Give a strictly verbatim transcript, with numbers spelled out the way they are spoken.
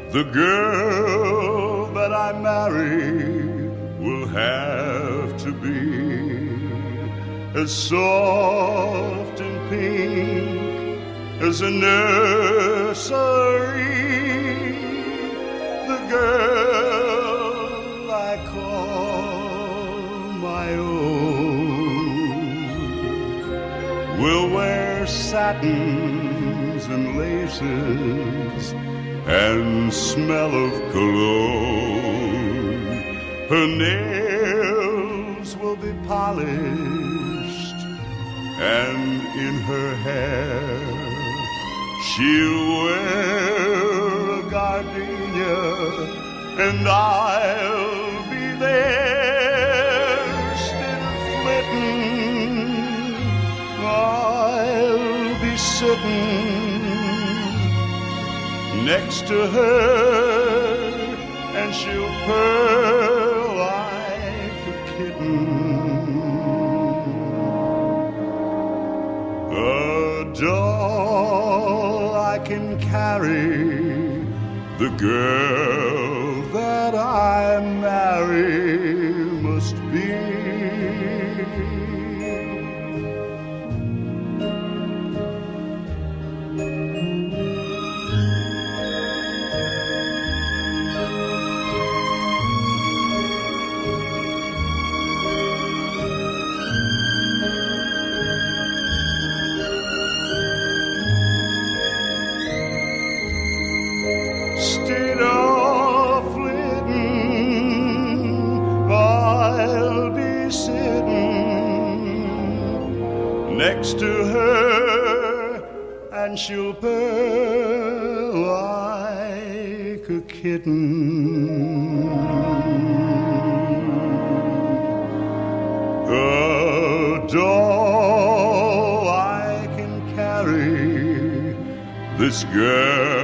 The girl that I marry will have to be as soft and pink as a nursery. The girl I call my own will wear satins and laces and smell of cologne. Her nails will be polished, and in her hair she'll wear a gardenia, and I'll be there still flitting. I'll be sitting next to her, and she'll purr like a kitten. A doll I can carry, the girl that I marry must be. Instead of flitting, I'll be sitting next to her, and she'll purr like a kitten. A doll I can carry, this girl